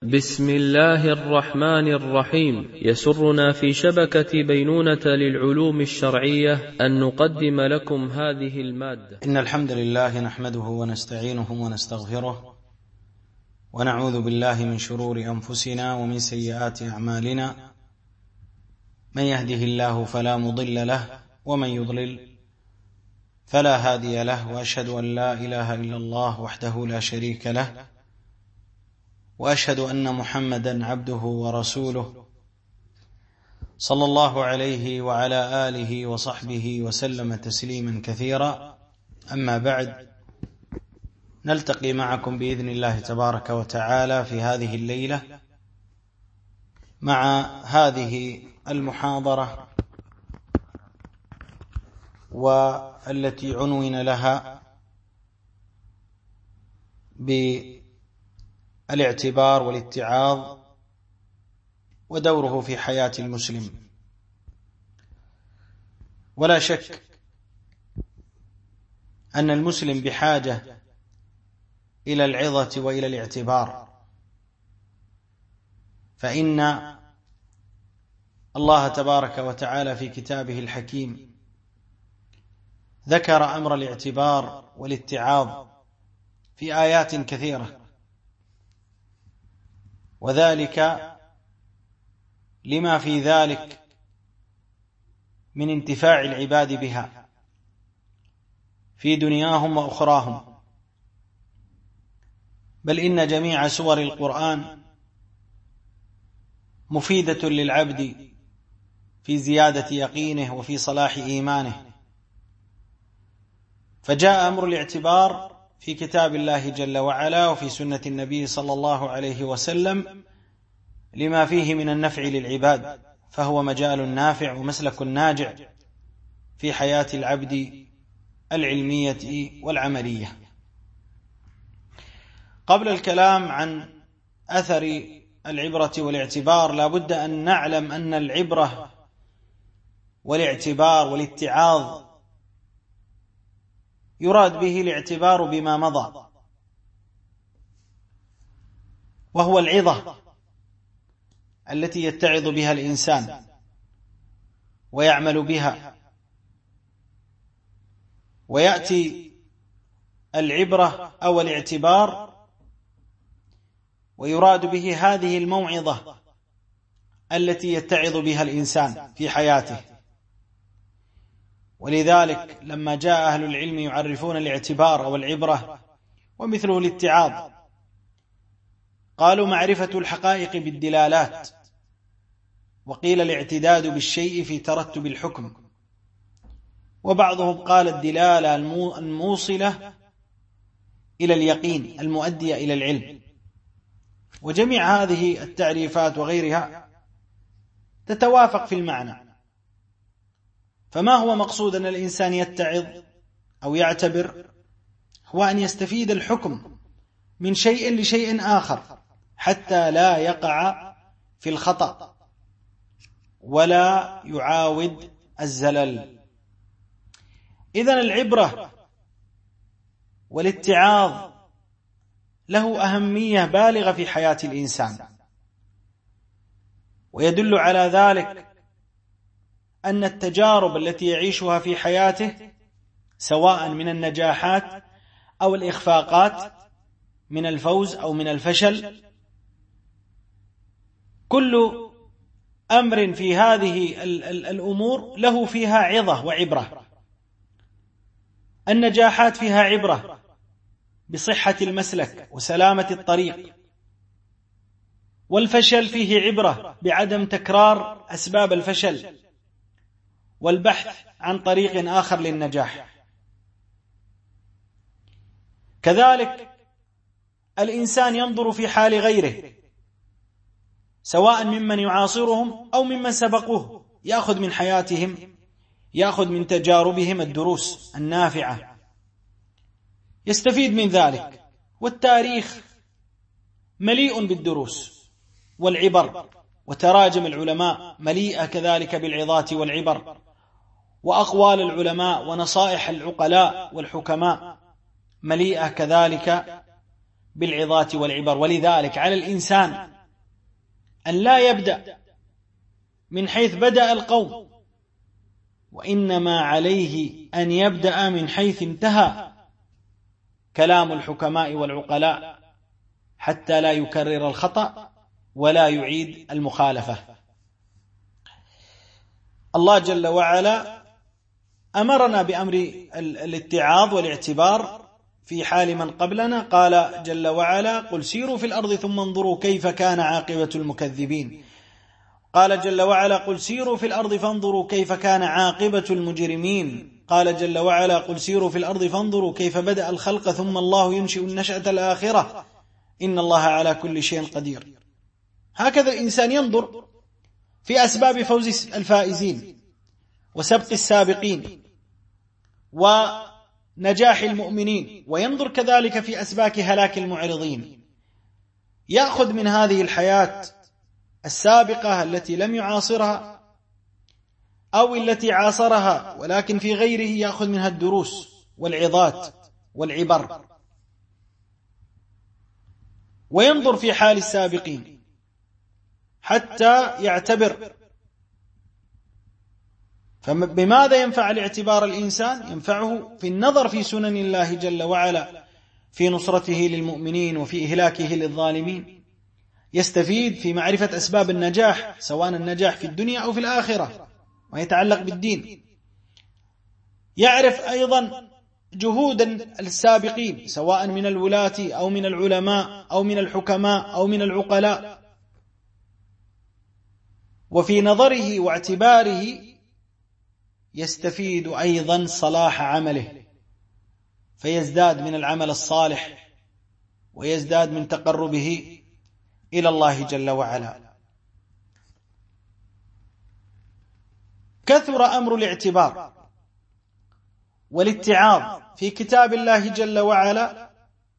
بسم الله الرحمن الرحيم. يسرنا في شبكة بينونة للعلوم الشرعية أن نقدم لكم هذه المادة. إن الحمد لله نحمده ونستعينه ونستغفره ونعوذ بالله من شرور أنفسنا ومن سيئات أعمالنا، من يهده الله فلا مضل له ومن يضلل فلا هادي له، وأشهد أن لا إله إلا الله وحده لا شريك له، وأشهد أن محمدا عبده ورسوله صلى الله عليه وعلى آله وصحبه وسلم تسليما كثيرا. أما بعد، نلتقي معكم بإذن الله تبارك وتعالى في هذه الليلة مع هذه المحاضرة، والتي عنون لها بالاعتبار والاتعاظ ودوره في حياة المسلم. ولا شك أن المسلم بحاجة إلى العظة وإلى الاعتبار، فإن الله تبارك وتعالى في كتابه الحكيم ذكر أمر الاعتبار والاتعاظ في آيات كثيرة، وذلك لما في ذلك من انتفاع العباد بها في دنياهم وأخراهم. بل إن جميع سور القرآن مفيدة للعبد في زيادة يقينه وفي صلاح إيمانه، فجاء أمر الاعتبار في كتاب الله جل وعلا وفي سنة النبي صلى الله عليه وسلم لما فيه من النفع للعباد، فهو مجال نافع ومسلك ناجع في حياة العبد العلمية والعملية. قبل الكلام عن أثر العبرة والاعتبار، لا بد أن نعلم أن العبرة والاعتبار والاتعاظ يراد به الاعتبار بما مضى، وهو العظة التي يتعظ بها الإنسان ويعمل بها. ويأتي العبرة أو الاعتبار ويراد به هذه الموعظة التي يتعظ بها الإنسان في حياته. ولذلك لما جاء أهل العلم يعرفون الاعتبار أو العبرة ومثله الاتعاظ، قالوا معرفة الحقائق بالدلالات، وقيل الاعتداد بالشيء في ترتب الحكم، وبعضهم قال الدلالة الموصلة إلى اليقين المؤدية إلى العلم. وجميع هذه التعريفات وغيرها تتوافق في المعنى. فما هو مقصود أن الإنسان يتعظ أو يعتبر؟ هو أن يستفيد الحكم من شيء لشيء آخر حتى لا يقع في الخطأ ولا يعاود الزلل. إذن العبرة والاتعاظ له أهمية بالغة في حياة الإنسان، ويدل على ذلك أن التجارب التي يعيشها في حياته سواء من النجاحات أو الإخفاقات، من الفوز أو من الفشل، كل أمر في هذه الأمور له فيها عظة وعبرة. النجاحات فيها عبرة بصحة المسلك وسلامة الطريق، والفشل فيه عبرة بعدم تكرار أسباب الفشل والبحث عن طريق آخر للنجاح. كذلك الإنسان ينظر في حال غيره سواء ممن يعاصرهم أو ممن سبقوه، يأخذ من حياتهم، يأخذ من تجاربهم الدروس النافعة، يستفيد من ذلك. والتاريخ مليء بالدروس والعبر، وتراجم العلماء مليئة كذلك بالعظات والعبر، وأقوال العلماء ونصائح العقلاء والحكماء مليئة كذلك بالعظات والعبر. ولذلك على الإنسان أن لا يبدأ من حيث بدأ القوم، وإنما عليه أن يبدأ من حيث انتهى كلام الحكماء والعقلاء، حتى لا يكرر الخطأ ولا يعيد المخالفة. الله جل وعلا أمرنا بأمر الاتعاظ والاعتبار في حال من قبلنا. قال جل وعلا: قل سيروا في الأرض ثم انظروا كيف كان عاقبة المكذبين. قال جل وعلا: قل سيروا في الأرض فانظروا كيف كان عاقبة المجرمين. قال جل وعلا: قل سيروا في الأرض فانظروا كيف بدأ الخلق ثم الله ينشئ النشأة الآخرة إن الله على كل شيء قدير. هكذا الإنسان ينظر في أسباب فوز الفائزين وسبق السابقين ونجاح المؤمنين، وينظر كذلك في أسباب هلاك المعرضين. يأخذ من هذه الحياة السابقة التي لم يعاصرها أو التي عاصرها ولكن في غيره، يأخذ منها الدروس والعظات والعبر، وينظر في حال السابقين حتى يعتبر. فبماذا ينفع الاعتبار الإنسان؟ ينفعه في النظر في سنن الله جل وعلا في نصرته للمؤمنين وفي إهلاكه للظالمين. يستفيد في معرفة أسباب النجاح، سواء النجاح في الدنيا أو في الآخرة ويتعلق بالدين. يعرف أيضا جهود السابقين، سواء من الولاة أو من العلماء أو من الحكماء أو من العقلاء، وفي نظره واعتباره يستفيد أيضا صلاح عمله، فيزداد من العمل الصالح ويزداد من تقربه إلى الله جل وعلا. كثر أمر الاعتبار والاتعاظ في كتاب الله جل وعلا،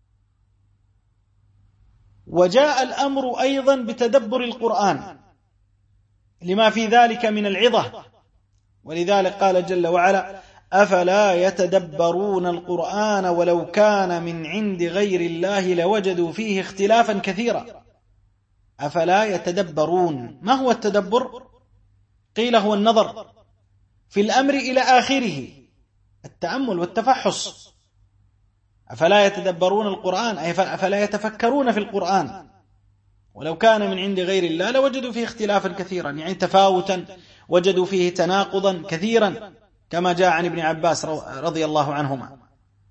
وجاء الأمر أيضا بتدبر القرآن لما في ذلك من العظة. ولذلك قال جل وعلا: أفلا يتدبرون القرآن ولو كان من عند غير الله لوجدوا فيه اختلافا كثيرا. أفلا يتدبرون. ما هو التدبر؟ قيل هو النظر في الأمر إلى آخره، التأمل والتفحص. أفلا يتدبرون القرآن أي أفلا يتفكرون في القرآن ولو كان من عند غير الله لوجدوا فيه اختلافا كثيرا، يعني تفاوتا، وجدوا فيه تناقضا كثيرا، كما جاء عن ابن عباس رضي الله عنهما.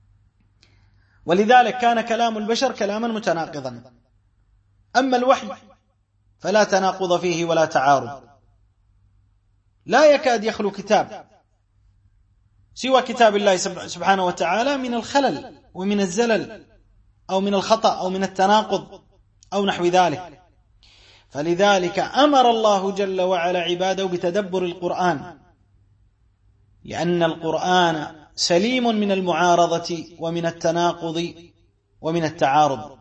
ولذلك كان كلام البشر كلاما متناقضا، أما الوحي فلا تناقض فيه ولا تعارض، لا يكاد يخلو كتاب سوى كتاب الله سبحانه وتعالى من الخلل ومن الزلل أو من الخطأ أو من التناقض أو نحو ذلك. فلذلك أمر الله جل وعلا عباده بتدبر القرآن، لأن القرآن سليم من المعارضة ومن التناقض ومن التعارض.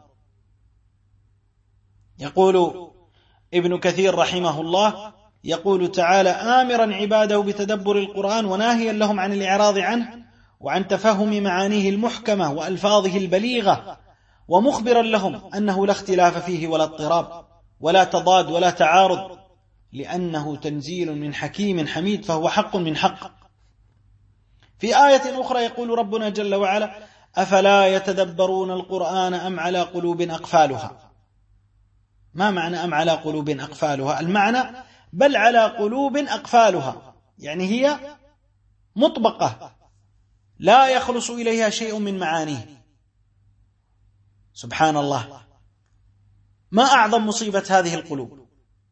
يقول ابن كثير رحمه الله، يقول تعالى: آمرا عباده بتدبر القرآن وناهيا لهم عن الإعراض عنه وعن تفهم معانيه المحكمة وألفاظه البليغة، ومخبرا لهم أنه لا اختلاف فيه ولا اضطراب ولا تضاد ولا تعارض، لأنه تنزيل من حكيم حميد، فهو حق من حق. في آية أخرى يقول ربنا جل وعلا: أفلا يتدبرون القرآن أم على قلوب أقفالها. ما معنى أم على قلوب أقفالها؟ المعنى بل على قلوب أقفالها، يعني هي مطبقة لا يخلص إليها شيء من معانيه. سبحان الله، ما أعظم مصيبة هذه القلوب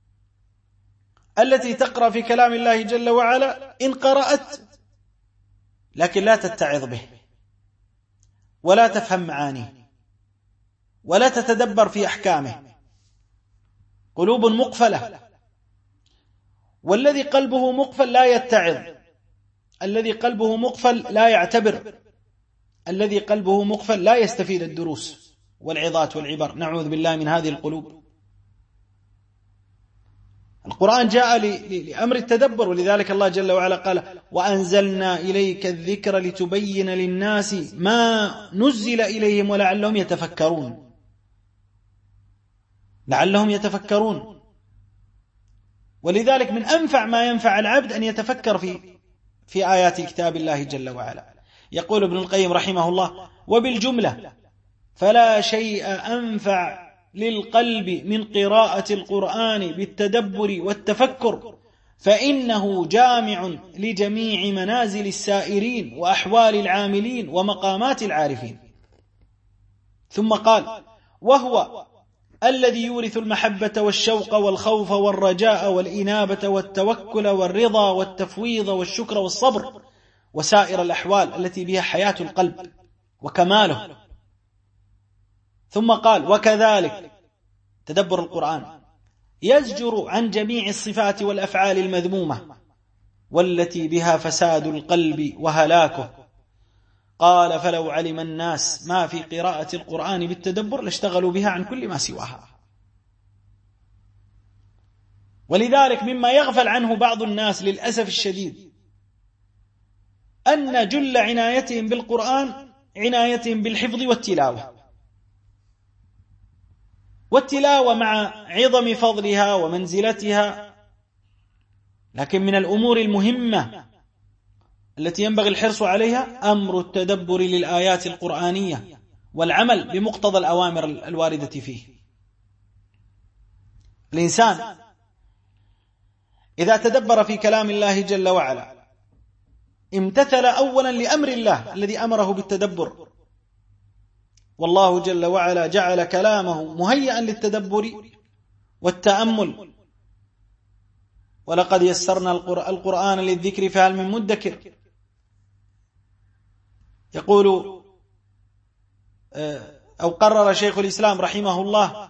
التي تقرأ في كلام الله جل وعلا إن قرأت لكن لا تتعظ به ولا تفهم معانيه ولا تتدبر في أحكامه. قلوب مقفلة، والذي قلبه مقفل لا يتعظ، الذي قلبه مقفل لا يعتبر، الذي قلبه مقفل لا يستفيد الدروس والعظات والعبر. نعوذ بالله من هذه القلوب. القرآن جاء لأمر التدبر، ولذلك الله جل وعلا قال: وأنزلنا إليك الذكر لتبين للناس ما نزل إليهم ولعلهم يتفكرون. لعلهم يتفكرون. ولذلك من أنفع ما ينفع العبد أن يتفكر في آيات كتاب الله جل وعلا. يقول ابن القيم رحمه الله: وبالجملة فلا شيء أنفع للقلب من قراءة القرآن بالتدبر والتفكر، فإنه جامع لجميع منازل السائرين وأحوال العاملين ومقامات العارفين. ثم قال: وهو الذي يورث المحبة والشوق والخوف والرجاء والإنابة والتوكل والرضا والتفويض والشكر والصبر وسائر الأحوال التي بها حياة القلب وكماله. ثم قال: وكذلك تدبر القرآن يزجر عن جميع الصفات والأفعال المذمومة والتي بها فساد القلب وهلاكه. قال: فلو علم الناس ما في قراءة القرآن بالتدبر لاشتغلوا بها عن كل ما سواها. ولذلك مما يغفل عنه بعض الناس للأسف الشديد أن جل عنايتهم بالقرآن عنايتهم بالحفظ والتلاوة مع عظم فضلها ومنزلتها، لكن من الأمور المهمة التي ينبغي الحرص عليها أمر التدبر للآيات القرآنية والعمل بمقتضى الأوامر الواردة فيه. الإنسان إذا تدبر في كلام الله جل وعلا امتثل أولا لأمر الله الذي أمره بالتدبر، والله جل وعلا جعل كلامه مهيئا للتدبر والتأمل. ولقد يسرنا القرآن للذكر فهل من مدكر. يقول أو قرر شيخ الإسلام رحمه الله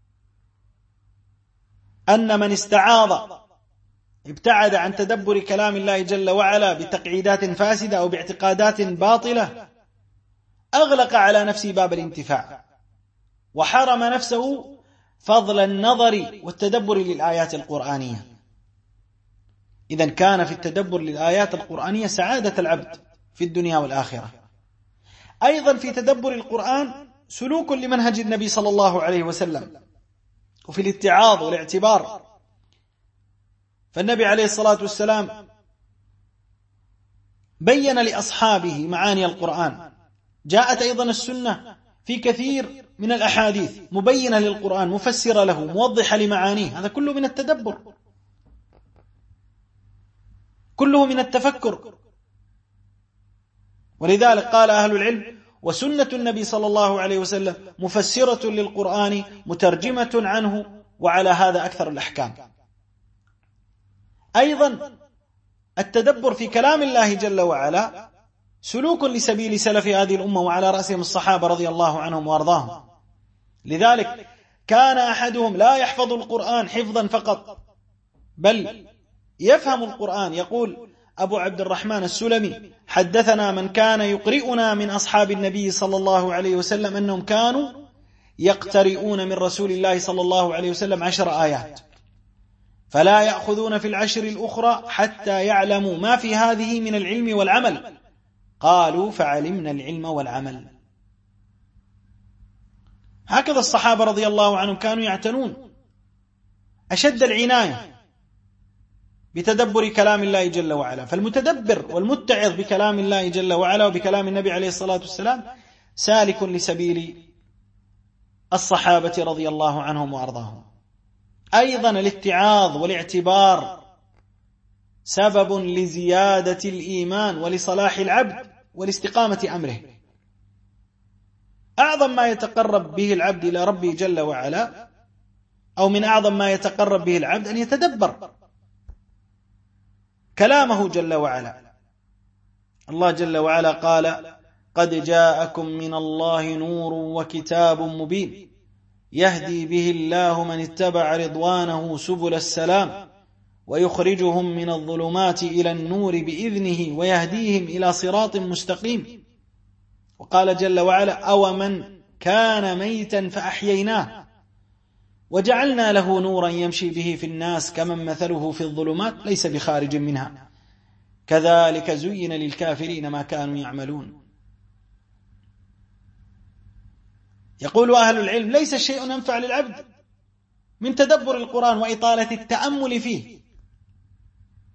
أن من استعاض ابتعد عن تدبر كلام الله جل وعلا بتقعيدات فاسدة أو باعتقادات باطلة أغلق على نفسه باب الانتفاع وحرم نفسه فضل النظر والتدبر للآيات القرآنية. إذن كان في التدبر للآيات القرآنية سعادة العبد في الدنيا والآخرة. أيضا في تدبر القرآن سلوك لمنهج النبي صلى الله عليه وسلم، وفي الاتعاظ والاعتبار. فالنبي عليه الصلاة والسلام بين لأصحابه معاني القرآن. جاءت أيضا السنة في كثير من الأحاديث مبينة للقرآن مفسرة له موضحة لمعانيه. هذا كله من التدبر، كله من التفكر. ولذلك قال أهل العلم: وسنة النبي صلى الله عليه وسلم مفسرة للقرآن مترجمة عنه، وعلى هذا أكثر الأحكام. أيضا التدبر في كلام الله جل وعلا سلوك لسبيل سلف هذه الأمة، وعلى رأسهم الصحابة رضي الله عنهم وأرضاهم. لذلك كان أحدهم لا يحفظ القرآن حفظا فقط، بل يفهم القرآن. يقول أبو عبد الرحمن السلمي: حدثنا من كان يقرئنا من أصحاب النبي صلى الله عليه وسلم أنهم كانوا يقترئون من رسول الله صلى الله عليه وسلم 10 آيات، فلا يأخذون في العشر الأخرى حتى يعلموا ما في هذه من العلم والعمل. قالوا: فعلمنا العلم والعمل. هكذا الصحابة رضي الله عنهم كانوا يعتنون أشد العناية بتدبر كلام الله جل وعلا. فالمتدبر والمتعظ بكلام الله جل وعلا وبكلام النبي عليه الصلاة والسلام سالك لسبيل الصحابة رضي الله عنهم وأرضاهم. أيضا الاتعاظ والاعتبار سبب لزيادة الإيمان ولصلاح العبد ولاستقامة أمره. أعظم ما يتقرب به العبد إلى ربه جل وعلا، أو من أعظم ما يتقرب به العبد، أن يتدبر كلامه جل وعلا. الله جل وعلا قال: قد جاءكم من الله نور وكتاب مبين يهدي به الله من اتبع رضوانه سبل السلام ويخرجهم من الظلمات إلى النور بإذنه ويهديهم إلى صراط مستقيم. وقال جل وعلا: أو من كان ميتا فأحييناه وجعلنا له نورا يمشي به في الناس كمن مثله في الظلمات ليس بخارج منها كذلك زين للكافرين ما كانوا يعملون. يقول أهل العلم: ليس شيء أنفع للعبد من تدبر القرآن وإطالة التأمل فيه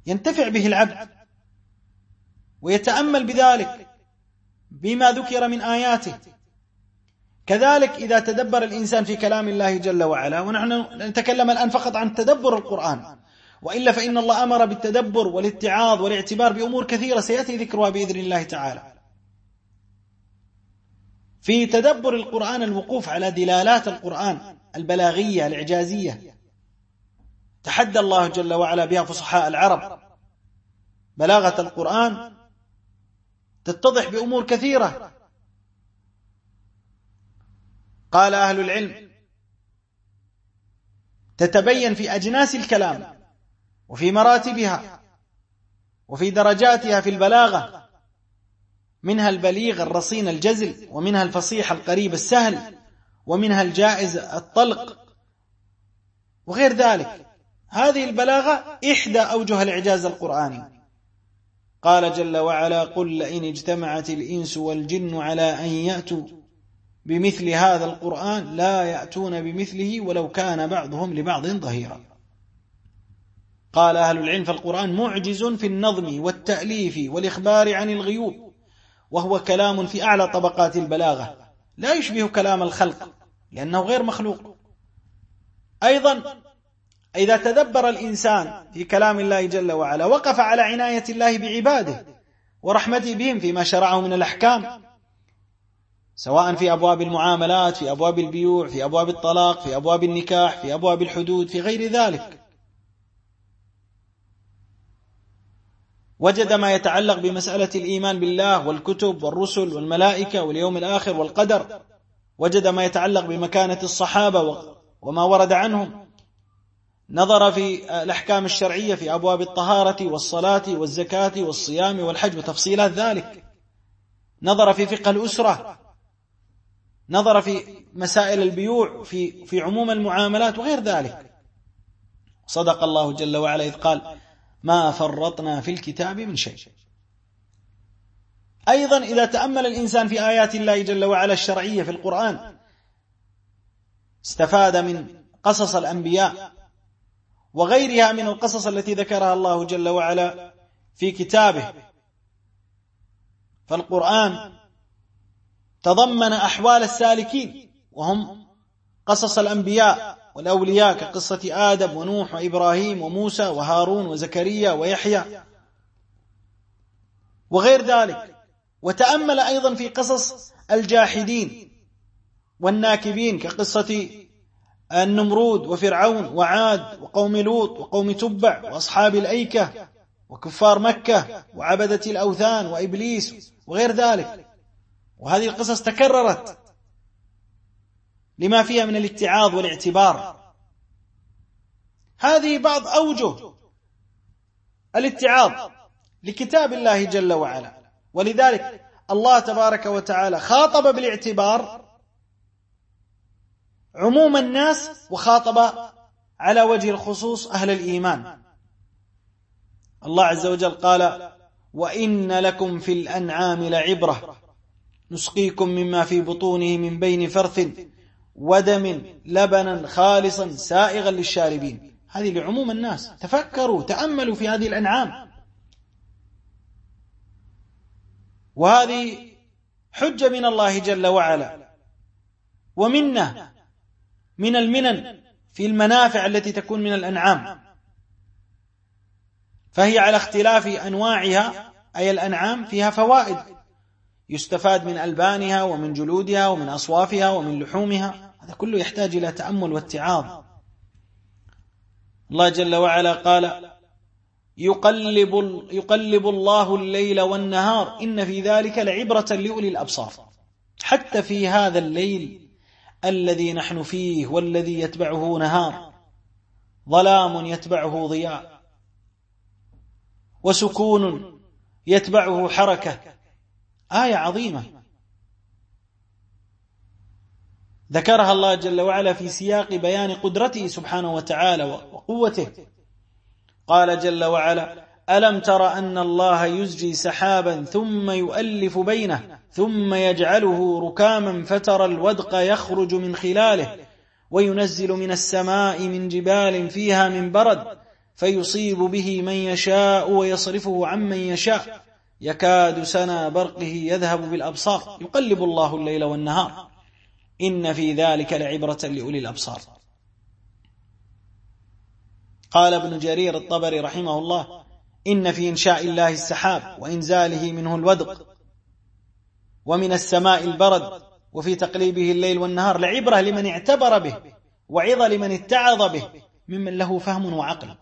ينتفع به العبد ويتأمل بذلك بما ذكر من آياته. كذلك إذا تدبر الإنسان في كلام الله جل وعلا، ونحن نتكلم الآن فقط عن تدبر القرآن، وإلا فإن الله أمر بالتدبر والاتعاظ والاعتبار بأمور كثيرة سيأتي ذكرها بإذن الله تعالى. في تدبر القرآن الوقوف على دلالات القرآن البلاغية الإعجازية تحدى الله جل وعلا بها فصحاء العرب. بلاغة القرآن تتضح بأمور كثيرة. قال أهل العلم تتبين في أجناس الكلام وفي مراتبها وفي درجاتها في البلاغة، منها البليغ الرصين الجزل، ومنها الفصيح القريب السهل، ومنها الجائز الطلق وغير ذلك. هذه البلاغة إحدى أوجه الإعجاز القرآني. قال جل وعلا: قل لئن اجتمعت الإنس والجن على أن يأتوا بمثل هذا القرآن لا يأتون بمثله ولو كان بعضهم لبعض ظهيرا. قال أهل العلم: فالقرآن معجز في النظم والتأليف والإخبار عن الغيوب، وهو كلام في أعلى طبقات البلاغة لا يشبه كلام الخلق لأنه غير مخلوق. أيضا إذا تدبر الإنسان في كلام الله جل وعلا وقف على عناية الله بعباده ورحمته بهم فيما شرعه من الأحكام، سواء في أبواب المعاملات، في أبواب البيوع، في أبواب الطلاق، في أبواب النكاح، في أبواب الحدود، في غير ذلك، وجد ما يتعلق بمسألة الإيمان بالله والكتب والرسل والملائكة واليوم الآخر والقدر، وجد ما يتعلق بمكانة الصحابة وما ورد عنهم، نظر في الأحكام الشرعية في أبواب الطهارة والصلاة والزكاة والصيام والحج وتفصيلات ذلك، نظر في فقه الأسرة، نظر في مسائل البيوع، في عموم المعاملات وغير ذلك. صدق الله جل وعلا إذ قال: ما فرطنا في الكتاب من شيء. أيضا إذا تأمل الإنسان في آيات الله جل وعلا الشرعية في القرآن استفاد من قصص الأنبياء وغيرها من القصص التي ذكرها الله جل وعلا في كتابه. فالقرآن تضمن أحوال السالكين وهم قصص الأنبياء والأولياء كقصة آدم ونوح وإبراهيم وموسى وهارون وزكريا ويحيى وغير ذلك. وتأمل أيضا في قصص الجاحدين والناكبين كقصة النمرود وفرعون وعاد وقوم لوط وقوم تبع وأصحاب الأيكة وكفار مكة وعبدة الأوثان وإبليس وغير ذلك. وهذه القصص تكررت لما فيها من الاتعاظ والاعتبار. هذه بعض أوجه الاتعاظ لكتاب الله جل وعلا، ولذلك الله تبارك وتعالى خاطب بالاعتبار عموم الناس وخاطب على وجه الخصوص أهل الإيمان. الله عز وجل قال: وإن لكم في الأنعام لعبرة نسقيكم مما في بطونه من بين فرث ودم لبنا خالصا سائغا للشاربين. هذه لعموم الناس. تفكروا تأملوا في هذه الأنعام، وهذه حجة من الله جل وعلا ومنة من المنن في المنافع التي تكون من الأنعام، فهي على اختلاف أنواعها، أي الأنعام فيها فوائد يستفاد من ألبانها ومن جلودها ومن أصوافها ومن لحومها. هذا كله يحتاج إلى تأمل واتعاظ. الله جل وعلا قال: يقلب الله الليل والنهار إن في ذلك لعبرة لأولي الأبصار. حتى في هذا الليل الذي نحن فيه والذي يتبعه نهار، ظلام يتبعه ضياء، وسكون يتبعه حركة. آية عظيمة ذكرها الله جل وعلا في سياق بيان قدرته سبحانه وتعالى وقوته. قال جل وعلا: ألم تر أن الله يزجي سحابا ثم يؤلف بينه ثم يجعله ركاما فترى الودق يخرج من خلاله وينزل من السماء من جبال فيها من برد فيصيب به من يشاء ويصرفه عمن يشاء يكاد سنا برقه يذهب بالأبصار يقلب الله الليل والنهار إن في ذلك لعبرة لأولي الأبصار. قال ابن جرير الطبري رحمه الله: إن في إنشاء الله السحاب وإنزاله منه الودق ومن السماء البرد وفي تقليبه الليل والنهار لعبرة لمن اعتبر به وعظة لمن اتعظ به ممن له فهم وعقل.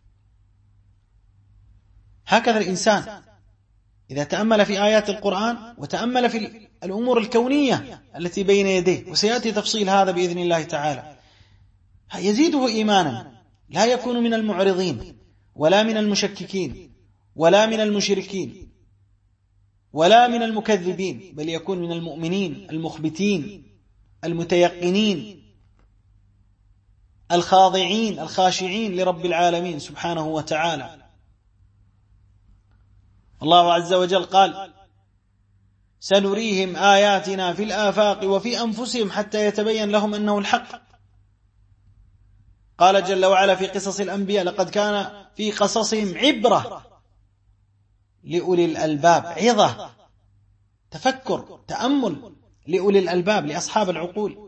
هكذا الإنسان إذا تأمل في آيات القرآن وتأمل في الأمور الكونية التي بين يديه، وسيأتي تفصيل هذا بإذن الله تعالى، يزيده إيمانا، لا يكون من المعرضين ولا من المشككين ولا من المشركين ولا من المكذبين، بل يكون من المؤمنين المخبتين المتيقنين الخاضعين الخاشعين لرب العالمين سبحانه وتعالى. الله عز وجل قال: سنريهم آياتنا في الآفاق وفي أنفسهم حتى يتبين لهم أنه الحق. قال جل وعلا في قصص الأنبياء: لقد كان في قصصهم عبرة لأولي الألباب، عظة، تفكر، تأمل لأولي الألباب، لأصحاب العقول.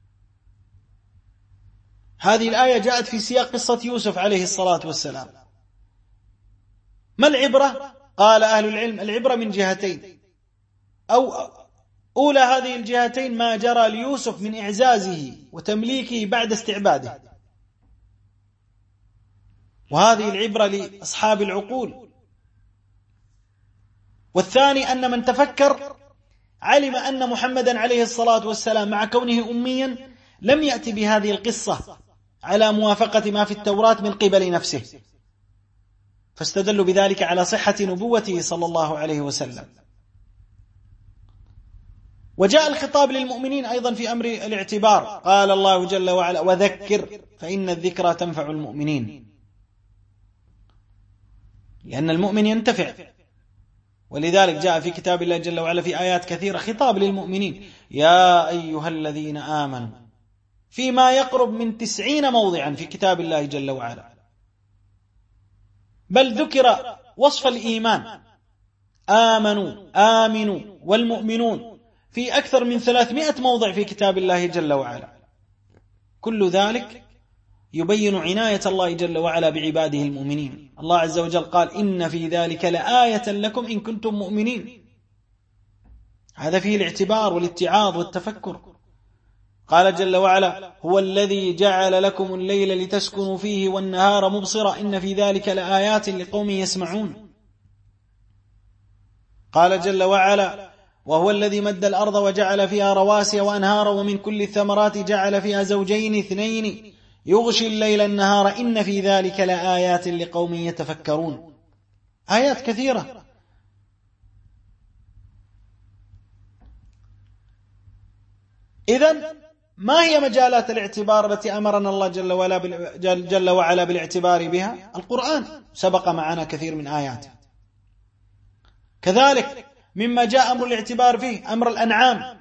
هذه الآية جاءت في سياق قصة يوسف عليه الصلاة والسلام. ما العبرة؟ قال أهل العلم: العبرة من جهتين، أو أولى هذه الجهتين ما جرى ليوسف من إعزازه وتمليكه بعد استعباده، وهذه العبرة لأصحاب العقول. والثاني أن من تفكر علم أن محمدا عليه الصلاة والسلام مع كونه أميا لم يأتي بهذه القصة على موافقة ما في التوراة من قبل نفسه، فاستدلوا بذلك على صحة نبوته صلى الله عليه وسلم. وجاء الخطاب للمؤمنين أيضا في أمر الاعتبار. قال الله جل وعلا: وذكر فإن الذكرى تنفع المؤمنين، لأن المؤمن ينتفع. ولذلك جاء في كتاب الله جل وعلا في آيات كثيرة خطاب للمؤمنين: يا أيها الذين آمنوا، فيما يقرب من 90 موضعا في كتاب الله جل وعلا. بل ذكر وصف الإيمان: آمنوا والمؤمنون في أكثر من 300 موضع في كتاب الله جل وعلا. كل ذلك يبين عناية الله جل وعلا بعباده المؤمنين. الله عز وجل قال: إن في ذلك لآية لكم إن كنتم مؤمنين. هذا فيه الاعتبار والاتعاظ والتفكر. قال جل وعلا: هو الذي جعل لكم الليل لتسكنوا فيه والنهار مبصرا إن في ذلك لآيات لقوم يسمعون. قال جل وعلا: وهو الذي مد الأرض وجعل فيها رواسي وأنهارا ومن كل الثمرات جعل فيها زوجين اثنين يغشي الليل النهار إن في ذلك لآيات لقوم يتفكرون. آيات كثيرة. إذن ما هي مجالات الاعتبار التي أمرنا الله جل وعلا بالاعتبار بها؟ القرآن سبق معنا كثير من آياته. كذلك مما جاء أمر الاعتبار فيه أمر الأنعام.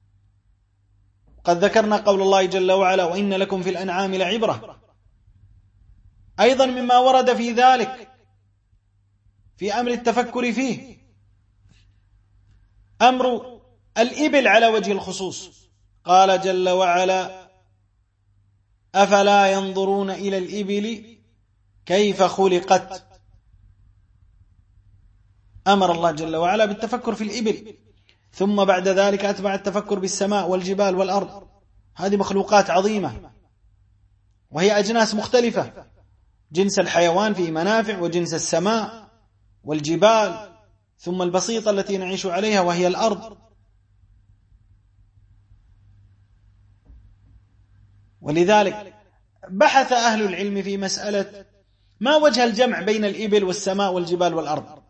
قد ذكرنا قول الله جل وعلا: وإن لكم في الأنعام لعبرة. أيضا مما ورد في ذلك في أمر التفكر فيه أمر الإبل على وجه الخصوص. قال جل وعلا: أفلا ينظرون إلى الإبل كيف خلقت. أمر الله جل وعلا بالتفكر في الإبل، ثم بعد ذلك أتبع التفكر بالسماء والجبال والأرض. هذه مخلوقات عظيمة وهي أجناس مختلفة، جنس الحيوان فيه منافع، وجنس السماء والجبال، ثم البسيطة التي نعيش عليها وهي الأرض. ولذلك بحث أهل العلم في مسألة ما وجه الجمع بين الإبل والسماء والجبال والأرض،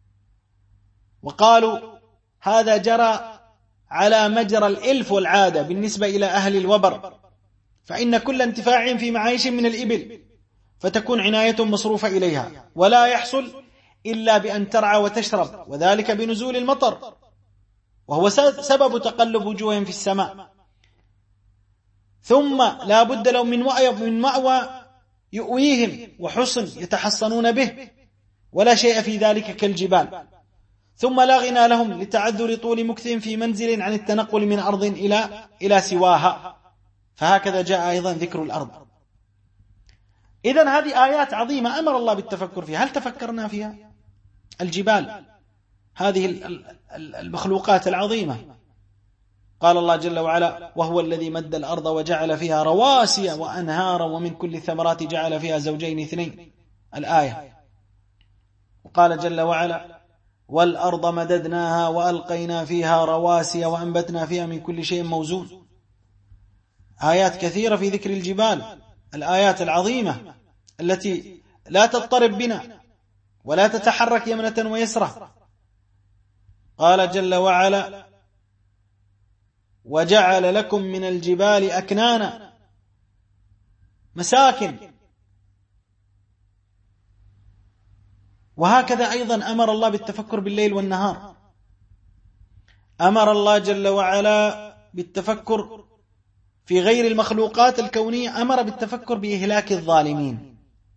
وقالوا هذا جرى على مجرى الإلف والعادة بالنسبة إلى أهل الوبر، فإن كل انتفاع في معايش من الإبل، فتكون عناية مصروفة إليها، ولا يحصل إلا بأن ترعى وتشرب، وذلك بنزول المطر، وهو سبب تقلب وجوههم في السماء. ثم لا بد لهم من مأوى يؤويهم وحصن يتحصنون به، ولا شيء في ذلك كالجبال. ثم لا غنى لهم لتعذر طول مكثهم في منزل عن التنقل من أرض إلى سواها، فهكذا جاء أيضا ذكر الأرض. إذن هذه آيات عظيمة أمر الله بالتفكر فيها. هل تفكرنا فيها؟ الجبال، هذه المخلوقات العظيمة، قال الله جل وعلا: وهو الذي مد الأرض وجعل فيها رواسي وأنهارا ومن كل الثمرات جعل فيها زوجين اثنين، الآية. وقال جل وعلا: والأرض مددناها وألقينا فيها رواسي وأنبتنا فيها من كل شيء موزون. آيات كثيرة في ذكر الجبال، الآيات العظيمة التي لا تضطرب بنا ولا تتحرك يمنة ويسرى. قال جل وعلا: وجعل لكم من الجبال أكنانا، مساكن. وهكذا أيضا أمر الله بالتفكر بالليل والنهار. أمر الله جل وعلا بالتفكر في غير المخلوقات الكونية، أمر بالتفكر بإهلاك الظالمين.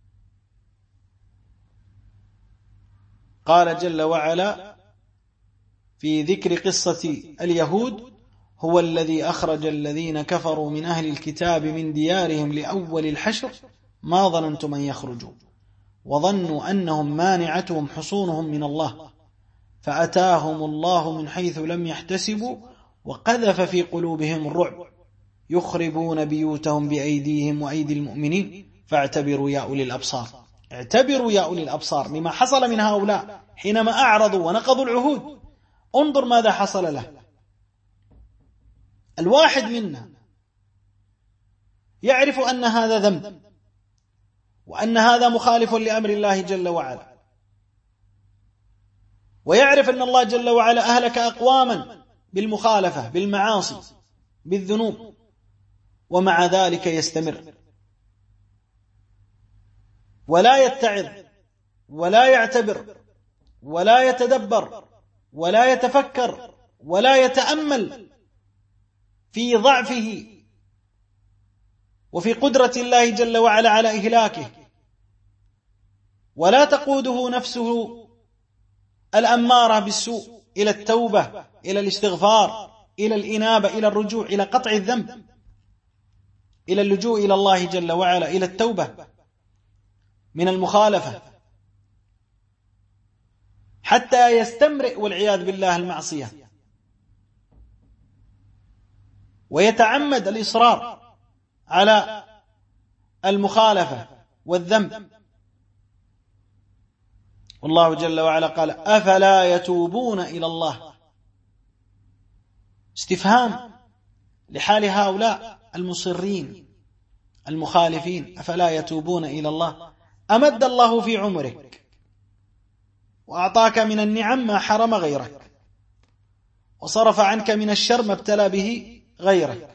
قال جل وعلا في ذكر قصة اليهود: هو الذي أخرج الذين كفروا من أهل الكتاب من ديارهم لأول الحشر ما ظننتم أن يخرجوا وظنوا أنهم مانعتهم حصونهم من الله فأتاهم الله من حيث لم يحتسبوا وقذف في قلوبهم الرعب يخربون بيوتهم بأيديهم وأيدي المؤمنين فاعتبروا يا أولي الأبصار. اعتبروا يا أولي الأبصار لما حصل من هؤلاء حينما أعرضوا ونقضوا العهود. انظر ماذا حصل له. الواحد منا يعرف أن هذا ذنب وأن هذا مخالف لأمر الله جل وعلا، ويعرف أن الله جل وعلا أهلك أقواما بالمخالفة بالمعاصي بالذنوب، ومع ذلك يستمر ولا يتعظ ولا يعتبر ولا يتدبر ولا يتفكر ولا يتأمل في ضعفه وفي قدرة الله جل وعلا على إهلاكه، ولا تقوده نفسه الأمارة بالسوء إلى التوبة إلى الاستغفار إلى الإنابة إلى الرجوع إلى قطع الذنب إلى اللجوء إلى الله جل وعلا إلى التوبة من المخالفة، حتى يستمرئ والعياذ بالله المعصية ويتعمد الإصرار على المخالفة والذنب. والله جل وعلا قال: أفلا يتوبون إلى الله. استفهام لحال هؤلاء المصرين المخالفين، أفلا يتوبون إلى الله؟ أمد الله في عمرك وأعطاك من النعم ما حرم غيرك، وصرف عنك من الشر ما ابتلى به غيرك،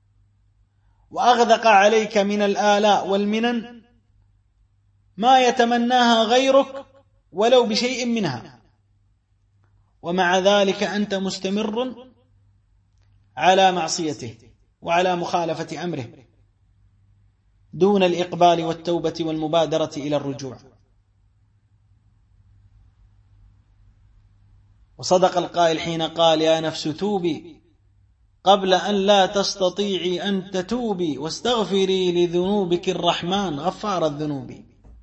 وأغدق عليك من الآلاء والمنن ما يتمناها غيرك ولو بشيء منها، ومع ذلك أنت مستمر على معصيته وعلى مخالفة أمره دون الإقبال والتوبة والمبادرة إلى الرجوع. وصدق القائل حين قال: يا نفس توبي قبل أن لا تستطيعي أن تتوبي واستغفري لذنوبك الرحمن غفار الذنوب.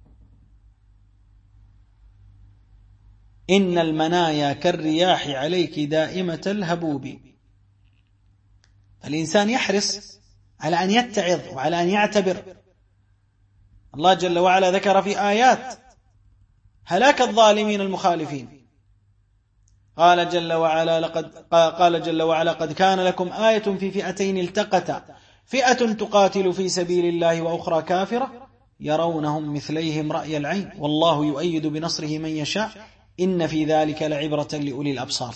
إن المنايا كالرياح عليك دائمة الهبوب. فالإنسان يحرص على أن يتعظ وعلى أن يعتبر. الله جل وعلا ذكر في آيات هلاك الظالمين المخالفين. قال جل وعلا: قد كان لكم آية في فئتين التقتا فئة تقاتل في سبيل الله وأخرى كافرة يرونهم مثليهم رأي العين والله يؤيد بنصره من يشاء إن في ذلك لعبرة لأولي الأبصار.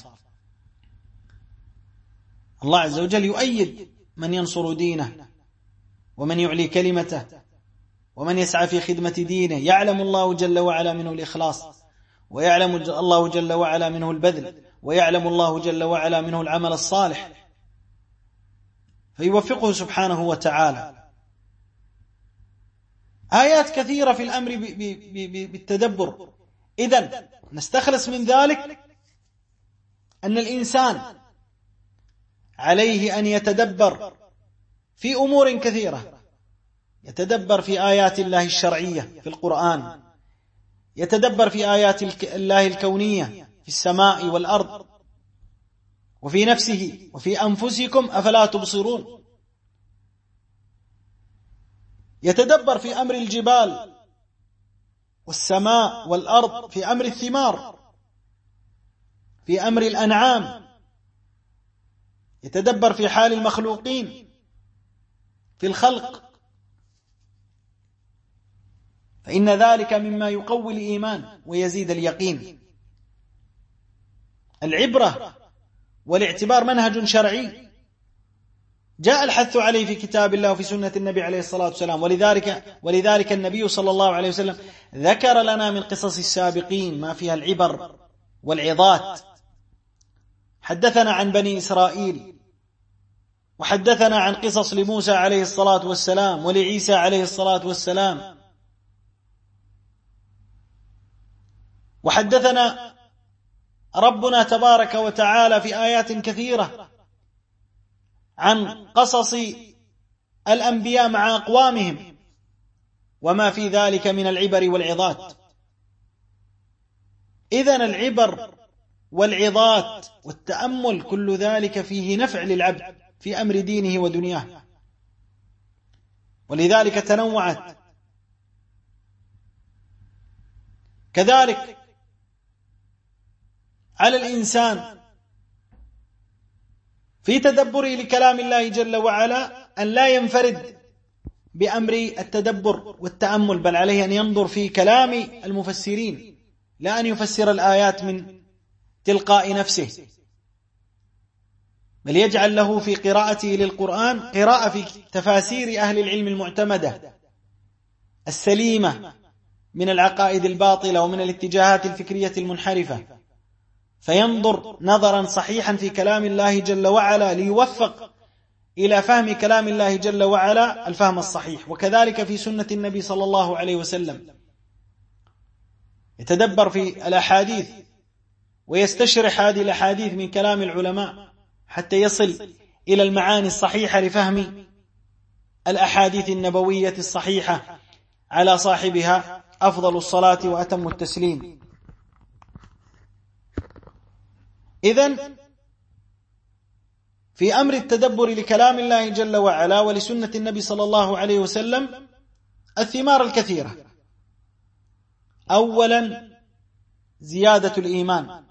الله عز وجل يؤيد من ينصر دينه ومن يعلي كلمته ومن يسعى في خدمة دينه. يعلم الله جل وعلا منه الإخلاص، ويعلم الله جل وعلا منه البذل، ويعلم الله جل وعلا منه العمل الصالح، فيوفقه سبحانه وتعالى. آيات كثيرة في الأمر بالتدبر. إذن نستخلص من ذلك أن الإنسان عليه أن يتدبر في أمور كثيرة، يتدبر في آيات الله الشرعية في القرآن، يتدبر في آيات الله الكونية في السماء والأرض وفي نفسه وفي أنفسكم أفلا تبصرون، يتدبر في أمر الجبال والسماء والأرض، في أمر الثمار، في أمر الأنعام، يتدبر في حال المخلوقين في الخلق، فإن ذلك مما يقوي الإيمان ويزيد اليقين. العبرة والاعتبار منهج شرعي جاء الحث عليه في كتاب الله وفي سنة النبي عليه الصلاة والسلام، ولذلك النبي صلى الله عليه وسلم ذكر لنا من قصص السابقين ما فيها العبر والعظات. حدثنا عن بني إسرائيل، وحدثنا عن قصص لموسى عليه الصلاة والسلام ولعيسى عليه الصلاة والسلام، وحدثنا ربنا تبارك وتعالى في آيات كثيرة عن قصص الأنبياء مع أقوامهم وما في ذلك من العبر والعظات. إذن العبر والعظات والتأمل كل ذلك فيه نفع للعبد في أمر دينه ودنياه، ولذلك تنوعت. كذلك على الإنسان في تدبره لكلام الله جل وعلا أن لا ينفرد بأمر التدبر والتأمل، بل عليه أن ينظر في كلام المفسرين، لا أن يفسر الآيات من تلقاء نفسه، بل يجعل له في قراءته للقرآن قراءة في تفاسير أهل العلم المعتمدة السليمة من العقائد الباطلة ومن الاتجاهات الفكرية المنحرفة، فينظر نظرا صحيحا في كلام الله جل وعلا ليوفق إلى فهم كلام الله جل وعلا الفهم الصحيح. وكذلك في سنة النبي صلى الله عليه وسلم يتدبر في الأحاديث ويستشرح هذه الأحاديث من كلام العلماء حتى يصل إلى المعاني الصحيحة لفهم الأحاديث النبوية الصحيحة، على صاحبها أفضل الصلاة وأتم التسليم. إذن في أمر التدبر لكلام الله جل وعلا ولسنة النبي صلى الله عليه وسلم الثمار الكثيرة. أولا زيادة الإيمان،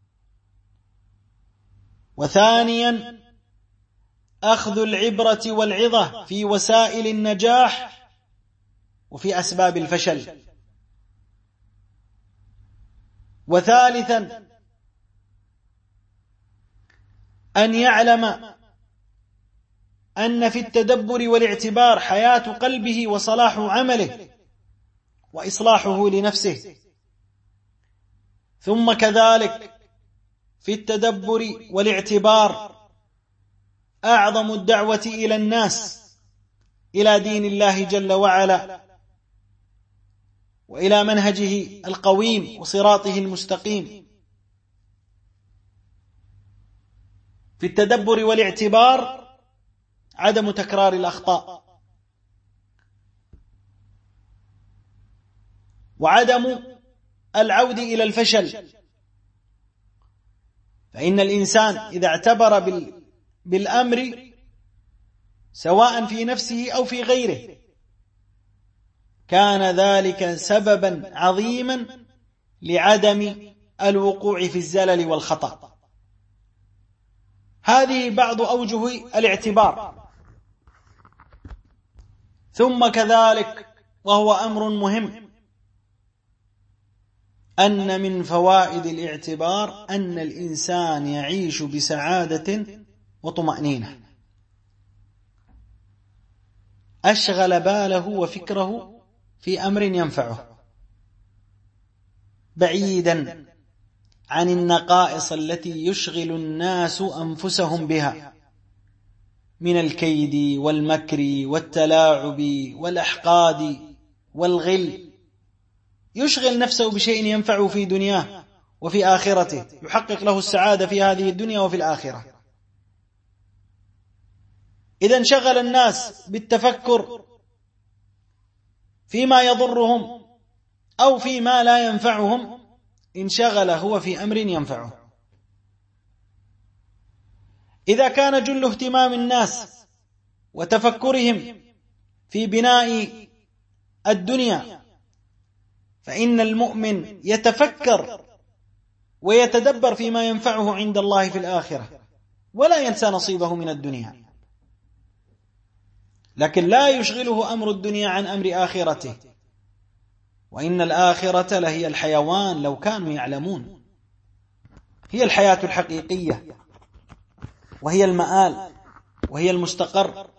وثانيا أخذ العبرة والعظة في وسائل النجاح وفي أسباب الفشل، وثالثا أن يعلم أن في التدبر والاعتبار حياة قلبه وصلاح عمله وإصلاحه لنفسه، ثم كذلك في التدبر والاعتبار أعظم الدعوة إلى الناس إلى دين الله جل وعلا وإلى منهجه القويم وصراطه المستقيم. في التدبر والاعتبار عدم تكرار الأخطاء، وعدم العود إلى الفشل، فإن الإنسان إذا اعتبر بالأمر سواء في نفسه أو في غيره كان ذلك سببا عظيما لعدم الوقوع في الزلل والخطأ. هذه بعض أوجه الاعتبار. ثم كذلك وهو أمر مهم أن من فوائد الاعتبار أن الإنسان يعيش بسعادة وطمأنينة، أشغل باله وفكره في أمر ينفعه بعيدا عن النقائص التي يشغل الناس أنفسهم بها من الكيد والمكر والتلاعب والأحقاد والغل، يشغل نفسه بشيء ينفعه في دنياه وفي آخرته، يحقق له السعادة في هذه الدنيا وفي الآخرة. إذا انشغل الناس بالتفكر فيما يضرهم أو فيما لا ينفعهم، انشغل هو في أمر ينفعه. إذا كان جل اهتمام الناس وتفكرهم في بناء الدنيا، فإن المؤمن يتفكر ويتدبر فيما ينفعه عند الله في الآخرة، ولا ينسى نصيبه من الدنيا، لكن لا يشغله أمر الدنيا عن أمر آخرته. وإن الآخرة لهي الحيوان لو كانوا يعلمون، هي الحياة الحقيقية، وهي المآل، وهي المستقر،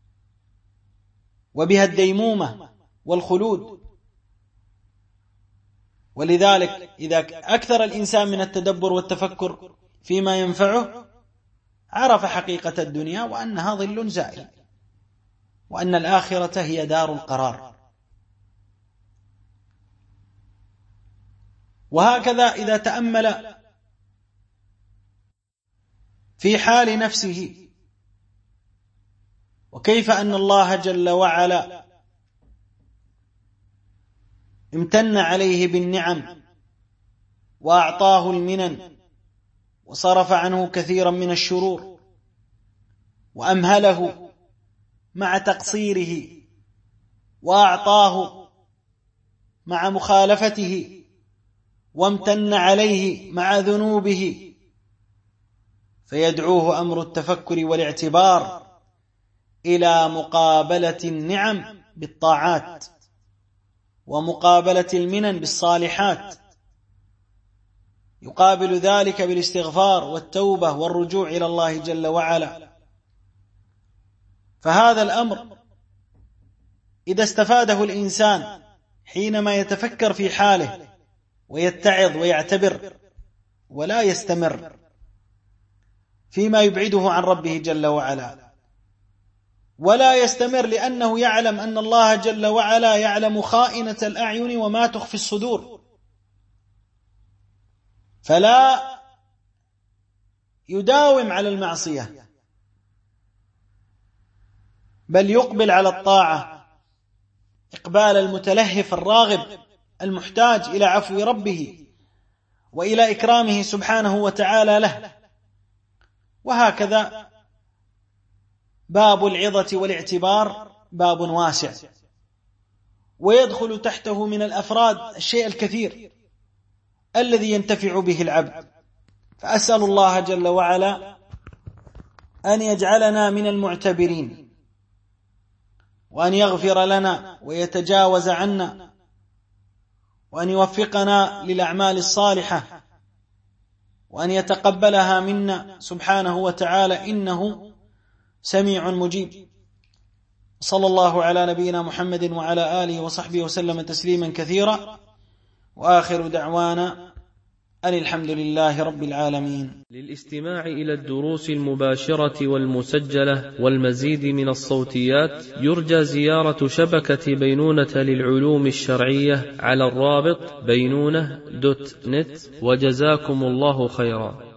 وبها الديمومة والخلود. ولذلك إذا أكثر الإنسان من التدبر والتفكر فيما ينفعه، عرف حقيقة الدنيا وأنها ظل زائل، وأن الآخرة هي دار القرار. وهكذا إذا تأمل في حال نفسه وكيف أن الله جل وعلا امتن عليه بالنعم وأعطاه المنن وصرف عنه كثيرا من الشرور وأمهله مع تقصيره وأعطاه مع مخالفته وامتن عليه مع ذنوبه، فيدعوه أمر التفكر والاعتبار إلى مقابلة النعم بالطاعات ومقابلة المنن بالصالحات، يقابل ذلك بالاستغفار والتوبة والرجوع إلى الله جل وعلا. فهذا الأمر إذا استفاده الإنسان حينما يتفكر في حاله ويتعظ ويعتبر ولا يستمر فيما يبعده عن ربه جل وعلا، ولا يستمر لأنه يعلم أن الله جل وعلا يعلم خائنة الأعين وما تخفي الصدور، فلا يداوم على المعصية بل يقبل على الطاعة إقبال المتلهف الراغب المحتاج إلى عفو ربه وإلى إكرامه سبحانه وتعالى له. وهكذا باب العظة والاعتبار باب واسع، ويدخل تحته من الأفراد الشيء الكثير الذي ينتفع به العبد. فأسأل الله جل وعلا أن يجعلنا من المعتبرين، وأن يغفر لنا ويتجاوز عنا، وأن يوفقنا للأعمال الصالحة، وأن يتقبلها منا سبحانه وتعالى، إنه سميع مجيب. صلى الله على نبينا محمد وعلى آله وصحبه وسلم تسليما كثيرا، وآخر دعوانا أن الحمد لله رب العالمين. للاستماع إلى الدروس المباشرة والمسجلة والمزيد من الصوتيات يرجى زيارة شبكة بينونة للعلوم الشرعية على الرابط بينونة.net، وجزاكم الله خيرا.